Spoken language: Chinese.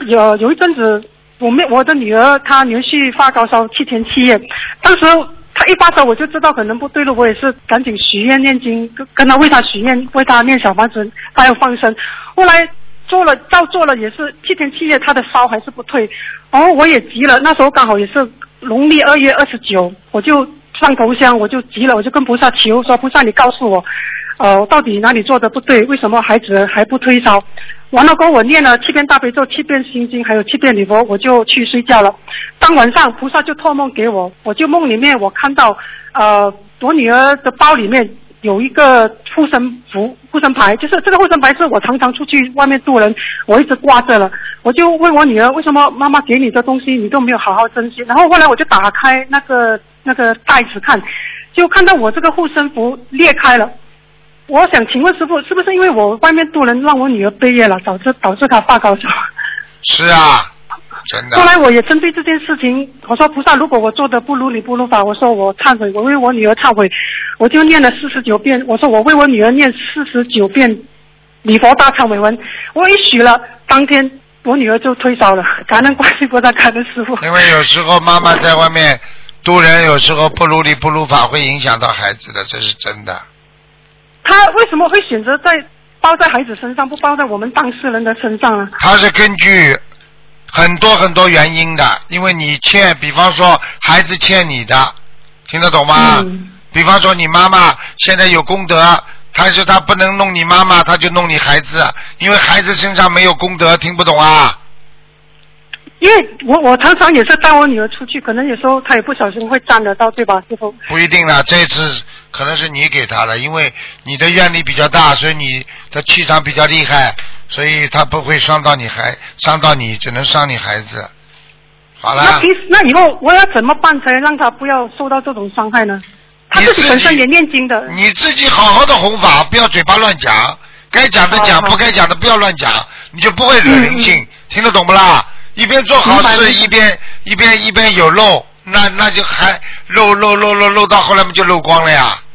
有一阵子，我的女儿她连续发高烧7天7夜，当时她一发烧我就知道可能不对了，我也是赶紧许愿念经，跟她为她许愿，为她念小房子，还有放生。后来照做了，也是7天7夜，她的烧还是不退。然后我也急了，那时候刚好也是农历2月29，我就上头香，我就急了，我就跟菩萨求说，菩萨你告诉我，到底哪里做的不对？为什么孩子还不退烧？完了过后我念了7遍大悲咒、7遍心经，还有7遍礼佛，我就去睡觉了。当晚上菩萨就托梦给我，我就梦里面我看到我女儿的包里面有一个护身牌，就是这个护身牌是我常常出去外面渡人，我一直挂着了。我就问我女儿，为什么妈妈给你的东西你都没有好好珍惜？然后后来我就打开那个袋子看，就看到我这个护身符裂开了。我想请问师父，是不是因为我外面渡人让我女儿背业了，导致她发高烧？ 是啊，真的。 后来我也针对这件事情，我说菩萨，如果我做的不如理不如法，我说我忏悔，我为我女儿忏悔，我就念了49遍。我说我为我女儿念49遍礼佛大忏悔文，我一许了，当天我女儿就退烧了。感恩观世菩萨，感恩师父。 因为有时候妈妈在外面渡人，有时候不如理不如法，会影响到孩子的，这是真的。 他为什么会选择包在孩子身上，不包在我们当事人的身上呢？ 他是根据很多原因的，因为你比方说孩子欠你的，听得懂吗？比方说你妈妈现在有功德，他说他不能弄你妈妈，他就弄你孩子，因为孩子身上没有功德，听不懂啊？ 因为我常常也是带我女儿出去，可能有时候她也不小心会沾得到，对吧，师父？不一定啦，这次可能是你给她的，因为你的愿力比较大，所以你的气场比较厉害，所以他不会伤到你，只能伤你孩子。好了。 那以后我要怎么办才让他不要受到这种伤害呢？他自己本身也念经的。 你自己好好的弘法，不要嘴巴乱讲，该讲的讲，不该讲的不要乱讲，你就不会惹灵性，听得懂不啦？一边做好事，一边有漏，那就还漏到后来不就漏光了呀？